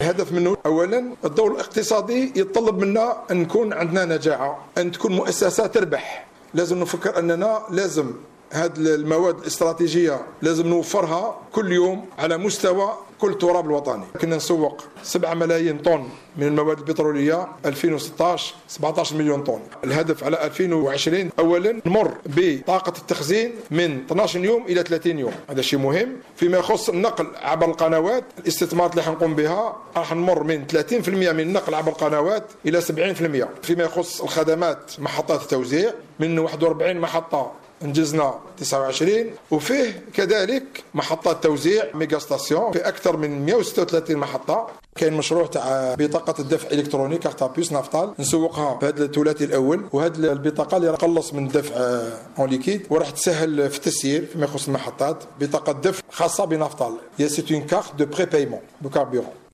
الهدف منه أولا الدور الاقتصادي يتطلب منا أن نكون عندنا نجاعة، أن تكون مؤسسة تربح. لازم نفكر أننا لازم هذه المواد الاستراتيجية لازم نوفرها كل يوم على مستوى كل التراب الوطني. كنا نسوق 7 ملايين طن من المواد البترولية، 2016 17 مليون طن. الهدف على 2020 أولا نمر بطاقة التخزين من 12 يوم إلى 30 يوم، هذا شيء مهم. فيما يخص النقل عبر القنوات، الاستثمارات اللي حنقوم بها راح نمر من 30% من النقل عبر القنوات إلى 70%. فيما يخص الخدمات محطات التوزيع، من 41 محطة انجزنا 29، وفيه كذلك محطات توزيع ميجا ستاسيون في اكثر من 136 محطه. كاين مشروع تاع بطاقه الدفع الالكتروني كارتابيس نافطال، نسوقها في هذا الثلاثي الاول، وهذه البطاقه اللي تقلص من الدفع اون ليكيد وراح تسهل في التسيير فيما يخص المحطات. بطاقه دفع خاصه بنافطال، هي سيت اون كارت دو بري بايمون دو كاربيرون.